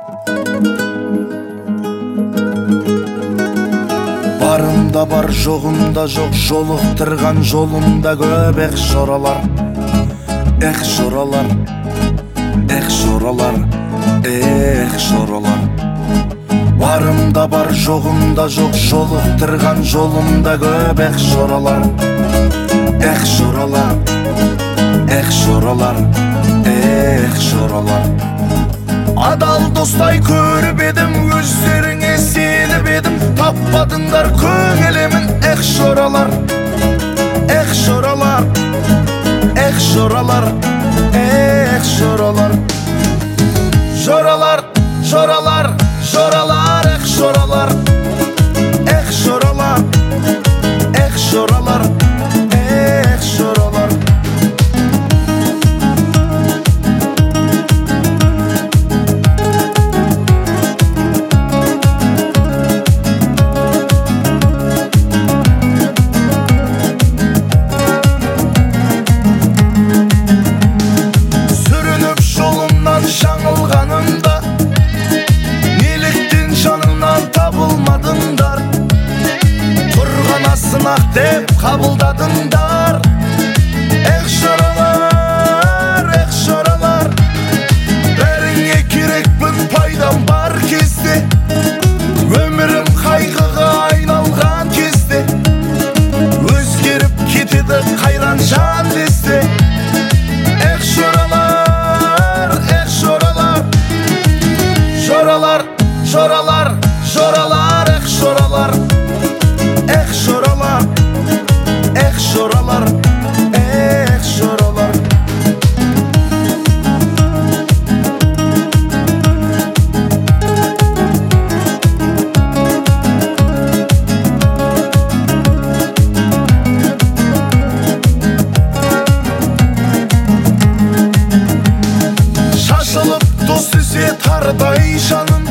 Барымда бар, жоғымда жоқ, жолықтырған жолымда көп ех жоралар, ех жоралар, ех жоралар, ех жоралар. Барымда бар, жоғымда жоқ, жолықтырған жолымда көп ех жоралар, ех жоралар, ех жоралар, ех жоралар. Адал достай көріп едім, өздеріңе сеніп едім, таппадыңдар көңілімін, ех жоралар, ех жоралар, ех жоралар, ех жоралар. Жоралар, жоралар, жоралар, ех жоралар, ех жоралар, ех жоралар, ех жоралар. Сүрініп жолымнан жаңылғанымда, неліктен жанымнан табылмадыңдар? Тұрғана сынақ деп қабылдадыңдар. Ех жоралар, ех жоралар, бәріңе керекпін пайдам бар кезде, өмірім қайғыға айналған кезде, өзгеріп кетеді қайран жан десте. Ех жоралар, ех жоралар, жоралар, жоралар, жоралар, ех жоралар, ех жоралар, ех жоралар, ех жоралар. Шашылып дос түзе тардай жаным,